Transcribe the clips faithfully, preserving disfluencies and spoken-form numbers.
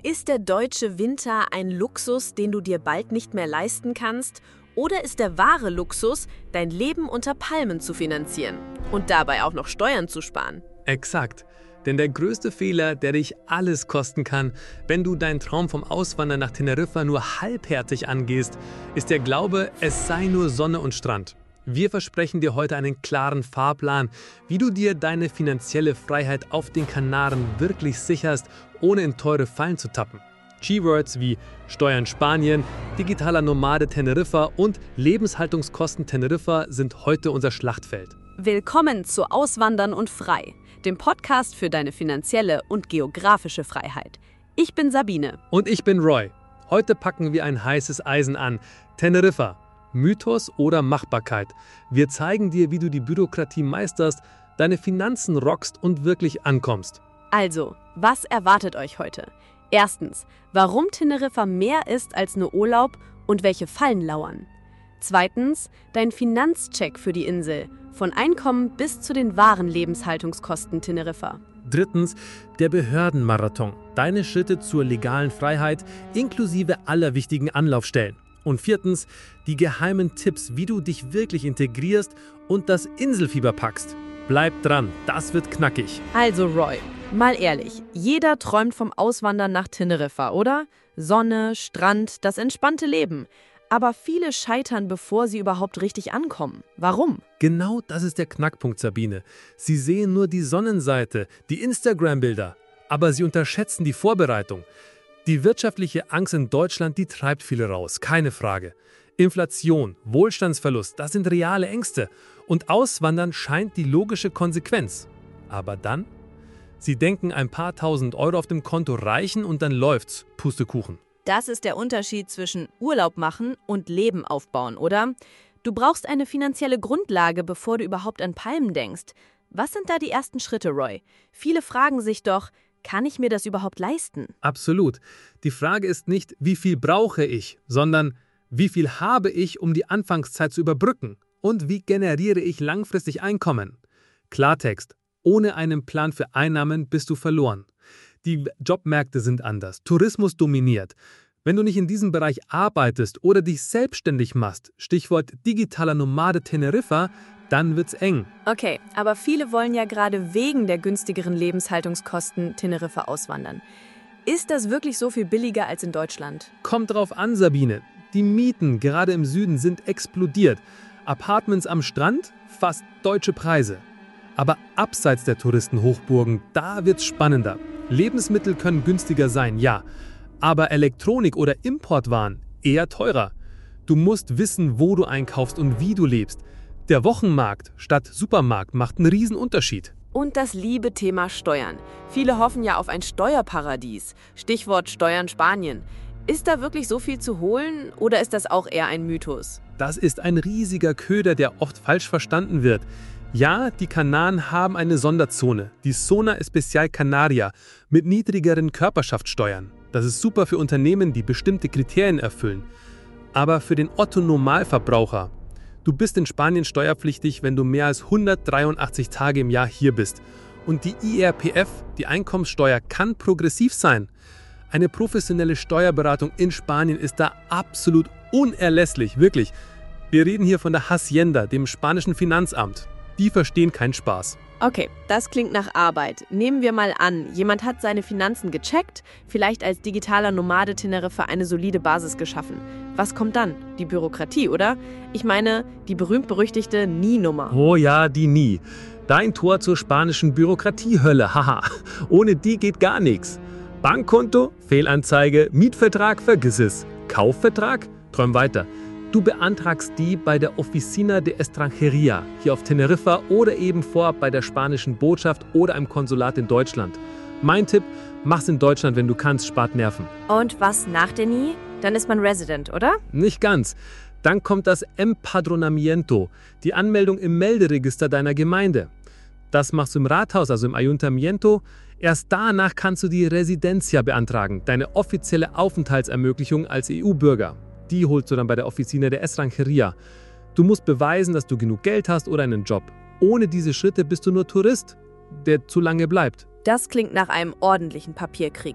Ist der deutsche Winter ein Luxus, den du dir bald nicht mehr leisten kannst? Oder ist der wahre Luxus, dein Leben unter Palmen zu finanzieren und dabei auch noch Steuern zu sparen? Exakt. Denn der größte Fehler, der dich alles kosten kann, wenn du deinen Traum vom Auswandern nach Teneriffa nur halbherzig angehst, ist der Glaube, es sei nur Sonne und Strand. Wir versprechen dir heute einen klaren Fahrplan, wie du dir deine finanzielle Freiheit auf den Kanaren wirklich sicherst, ohne in teure Fallen zu tappen. Keywords wie Steuern Spanien, digitaler Nomade Teneriffa und Lebenshaltungskosten Teneriffa sind heute unser Schlachtfeld. Willkommen zu Auswandern und Frei, dem Podcast für deine finanzielle und geografische Freiheit. Ich bin Sabine. Und ich bin Roy. Heute packen wir ein heißes Eisen an. Teneriffa. Mythos oder Machbarkeit. Wir zeigen dir, wie du die Bürokratie meisterst, deine Finanzen rockst und wirklich ankommst. Also, was erwartet euch heute? Erstens, warum Teneriffa mehr ist als nur Urlaub und welche Fallen lauern. Zweitens, dein Finanzcheck für die Insel, von Einkommen bis zu den wahren Lebenshaltungskosten Teneriffa. Drittens, der Behördenmarathon. Deine Schritte zur legalen Freiheit inklusive aller wichtigen Anlaufstellen. Und viertens, die geheimen Tipps, wie du dich wirklich integrierst und das Inselfieber packst. Bleib dran, das wird knackig. Also Roy, mal ehrlich, jeder träumt vom Auswandern nach Teneriffa, oder? Sonne, Strand, das entspannte Leben. Aber viele scheitern, bevor sie überhaupt richtig ankommen. Warum? Genau das ist der Knackpunkt, Sabine. Sie sehen nur die Sonnenseite, die Instagram-Bilder, aber sie unterschätzen die Vorbereitung. Die wirtschaftliche Angst in Deutschland, die treibt viele raus, keine Frage. Inflation, Wohlstandsverlust, das sind reale Ängste. Und Auswandern scheint die logische Konsequenz. Aber dann? Sie denken, ein paar tausend Euro auf dem Konto reichen und dann läuft's. Pustekuchen. Das ist der Unterschied zwischen Urlaub machen und Leben aufbauen, oder? Du brauchst eine finanzielle Grundlage, bevor du überhaupt an Palmen denkst. Was sind da die ersten Schritte, Roy? Viele fragen sich doch, kann ich mir das überhaupt leisten? Absolut. Die Frage ist nicht, wie viel brauche ich, sondern wie viel habe ich, um die Anfangszeit zu überbrücken? Und wie generiere ich langfristig Einkommen? Klartext, ohne einen Plan für Einnahmen bist du verloren. Die Jobmärkte sind anders, Tourismus dominiert. Wenn du nicht in diesem Bereich arbeitest oder dich selbstständig machst, Stichwort digitaler Nomade Teneriffa, dann wird's eng. Okay, aber viele wollen ja gerade wegen der günstigeren Lebenshaltungskosten Teneriffa auswandern. Ist das wirklich so viel billiger als in Deutschland? Kommt drauf an, Sabine. Die Mieten, gerade im Süden, sind explodiert. Apartments am Strand, fast deutsche Preise. Aber abseits der Touristenhochburgen, da wird's spannender. Lebensmittel können günstiger sein, ja. Aber Elektronik oder Importwaren eher teurer. Du musst wissen, wo du einkaufst und wie du lebst. Der Wochenmarkt statt Supermarkt macht einen riesen Unterschied. Und das liebe Thema Steuern. Viele hoffen ja auf ein Steuerparadies. Stichwort Steuern Spanien. Ist da wirklich so viel zu holen oder ist das auch eher ein Mythos? Das ist ein riesiger Köder, der oft falsch verstanden wird. Ja, die Kanaren haben eine Sonderzone, die Zona Especial Canaria, mit niedrigeren Körperschaftssteuern. Das ist super für Unternehmen, die bestimmte Kriterien erfüllen. Aber für den Otto-Normalverbraucher, du bist in Spanien steuerpflichtig, wenn du mehr als hundertdreiundachtzig Tage im Jahr hier bist. Und die I R P F, die Einkommenssteuer, kann progressiv sein. Eine professionelle Steuerberatung in Spanien ist da absolut unerlässlich, wirklich. Wir reden hier von der Hacienda, dem spanischen Finanzamt. Die verstehen keinen Spaß. Okay, das klingt nach Arbeit. Nehmen wir mal an, jemand hat seine Finanzen gecheckt, vielleicht als digitaler Nomade Teneriffa eine solide Basis geschaffen. Was kommt dann? Die Bürokratie, oder? Ich meine, die berühmt-berüchtigte N I-Nummer. Oh ja, die N I. Dein Tor zur spanischen Bürokratiehölle, haha. Ohne die geht gar nichts. Bankkonto, Fehlanzeige, Mietvertrag, vergiss es. Kaufvertrag, träum weiter. Du beantragst die bei der Oficina de Extranjería hier auf Teneriffa oder eben vorab bei der spanischen Botschaft oder im Konsulat in Deutschland. Mein Tipp, mach's in Deutschland, wenn du kannst, spart Nerven. Und was nach der N I? Dann ist man Resident, oder? Nicht ganz. Dann kommt das Empadronamiento, die Anmeldung im Melderegister deiner Gemeinde. Das machst du im Rathaus, also im Ayuntamiento. Erst danach kannst du die Residencia beantragen, deine offizielle Aufenthaltsermöglichung als E U-Bürger. Die holst du dann bei der Oficina de Extranjería. Du musst beweisen, dass du genug Geld hast oder einen Job. Ohne diese Schritte bist du nur Tourist, der zu lange bleibt. Das klingt nach einem ordentlichen Papierkrieg.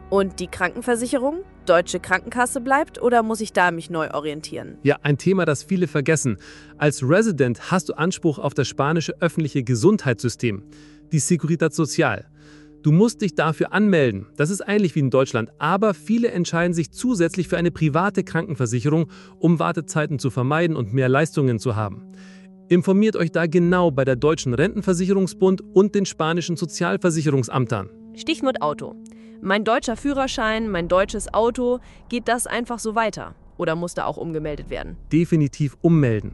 Und die Krankenversicherung? Deutsche Krankenkasse bleibt oder muss ich da mich neu orientieren? Ja, ein Thema, das viele vergessen. Als Resident hast du Anspruch auf das spanische öffentliche Gesundheitssystem, die Seguridad Social. Du musst dich dafür anmelden. Das ist ähnlich wie in Deutschland, aber viele entscheiden sich zusätzlich für eine private Krankenversicherung, um Wartezeiten zu vermeiden und mehr Leistungen zu haben. Informiert euch da genau bei der Deutschen Rentenversicherungsbund und den spanischen Sozialversicherungsamtern. Stichwort Auto. Mein deutscher Führerschein, mein deutsches Auto, geht das einfach so weiter? Oder muss da auch umgemeldet werden? Definitiv ummelden.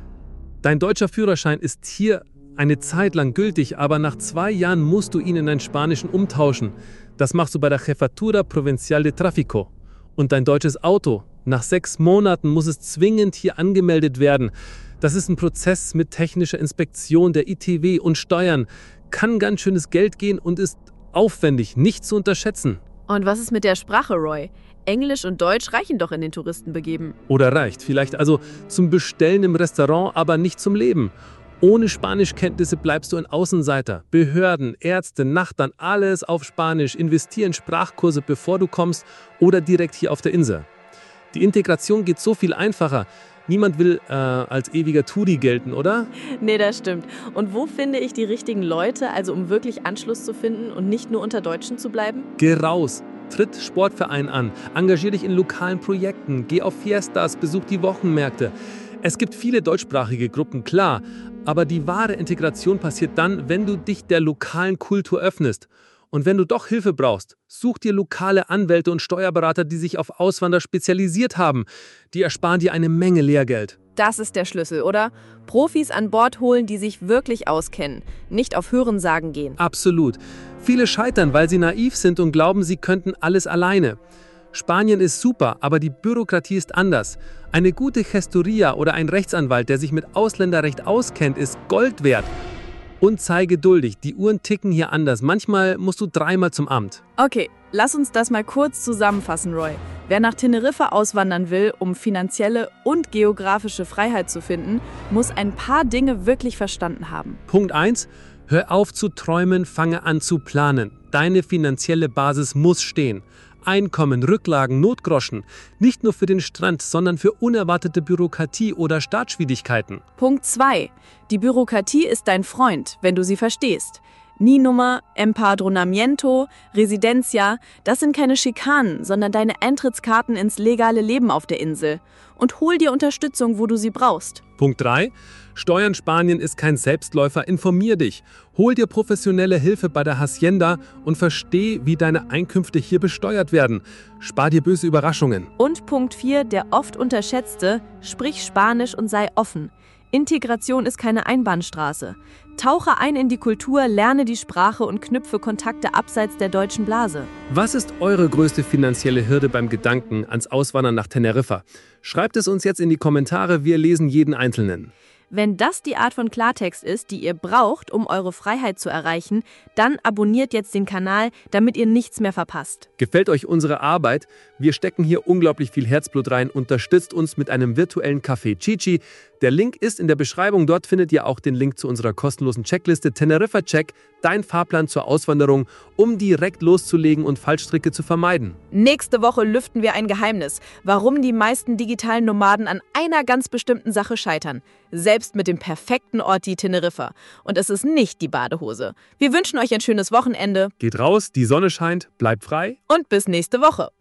Dein deutscher Führerschein ist hier eine Zeit lang gültig, aber nach zwei Jahren musst du ihn in einen spanischen umtauschen. Das machst du bei der Jefatura Provincial de Tráfico. Und dein deutsches Auto, nach sechs Monaten muss es zwingend hier angemeldet werden. Das ist ein Prozess mit technischer Inspektion der I T W und Steuern. Kann ganz schönes Geld gehen und ist aufwendig, nicht zu unterschätzen. Und was ist mit der Sprache, Roy? Englisch und Deutsch reichen doch in den Touristenbegeben. Oder reicht vielleicht also zum Bestellen im Restaurant, aber nicht zum Leben. Ohne Spanischkenntnisse bleibst du ein Außenseiter. Behörden, Ärzte, Nachbarn, alles auf Spanisch. Investier in Sprachkurse, bevor du kommst oder direkt hier auf der Insel. Die Integration geht so viel einfacher. Niemand will äh, als ewiger Touri gelten, oder? Nee, das stimmt. Und wo finde ich die richtigen Leute, also um wirklich Anschluss zu finden und nicht nur unter Deutschen zu bleiben? Geh raus, tritt Sportverein an, engagier dich in lokalen Projekten, geh auf Fiestas, besuch die Wochenmärkte. Es gibt viele deutschsprachige Gruppen, klar, aber die wahre Integration passiert dann, wenn du dich der lokalen Kultur öffnest. Und wenn du doch Hilfe brauchst, such dir lokale Anwälte und Steuerberater, die sich auf Auswanderer spezialisiert haben. Die ersparen dir eine Menge Lehrgeld. Das ist der Schlüssel, oder? Profis an Bord holen, die sich wirklich auskennen, nicht auf Hörensagen gehen. Absolut. Viele scheitern, weil sie naiv sind und glauben, sie könnten alles alleine. Spanien ist super, aber die Bürokratie ist anders. Eine gute Gestoria oder ein Rechtsanwalt, der sich mit Ausländerrecht auskennt, ist Gold wert. Und sei geduldig, die Uhren ticken hier anders. Manchmal musst du dreimal zum Amt. Okay, lass uns das mal kurz zusammenfassen, Roy. Wer nach Teneriffa auswandern will, um finanzielle und geografische Freiheit zu finden, muss ein paar Dinge wirklich verstanden haben. Punkt eins. Hör auf zu träumen, fange an zu planen. Deine finanzielle Basis muss stehen. Einkommen, Rücklagen, Notgroschen. Nicht nur für den Strand, sondern für unerwartete Bürokratie oder Startschwierigkeiten. Punkt zwei. Die Bürokratie ist dein Freund, wenn du sie verstehst. N I N-Nummer, Empadronamiento, Residencia, das sind keine Schikanen, sondern deine Eintrittskarten ins legale Leben auf der Insel. Und hol dir Unterstützung, wo du sie brauchst. Punkt drei. Steuern Spanien ist kein Selbstläufer, informier dich. Hol dir professionelle Hilfe bei der Hacienda und versteh, wie deine Einkünfte hier besteuert werden. Spar dir böse Überraschungen. Und Punkt vier, der oft unterschätzte, sprich Spanisch und sei offen. Integration ist keine Einbahnstraße. Tauche ein in die Kultur, lerne die Sprache und knüpfe Kontakte abseits der deutschen Blase. Was ist eure größte finanzielle Hürde beim Gedanken ans Auswandern nach Teneriffa? Schreibt es uns jetzt in die Kommentare, wir lesen jeden Einzelnen. Wenn das die Art von Klartext ist, die ihr braucht, um eure Freiheit zu erreichen, dann abonniert jetzt den Kanal, damit ihr nichts mehr verpasst. Gefällt euch unsere Arbeit? Wir stecken hier unglaublich viel Herzblut rein. Unterstützt uns mit einem virtuellen Café Chichi. Der Link ist in der Beschreibung. Dort findet ihr auch den Link zu unserer kostenlosen Checkliste Teneriffa Check, dein Fahrplan zur Auswanderung, um direkt loszulegen und Fallstricke zu vermeiden. Nächste Woche lüften wir ein Geheimnis, warum die meisten digitalen Nomaden an einer ganz bestimmten Sache scheitern. Selbst mit dem perfekten Ort die Teneriffa. Und es ist nicht die Badehose. Wir wünschen euch ein schönes Wochenende. Geht raus, die Sonne scheint, bleibt frei. Und bis nächste Woche.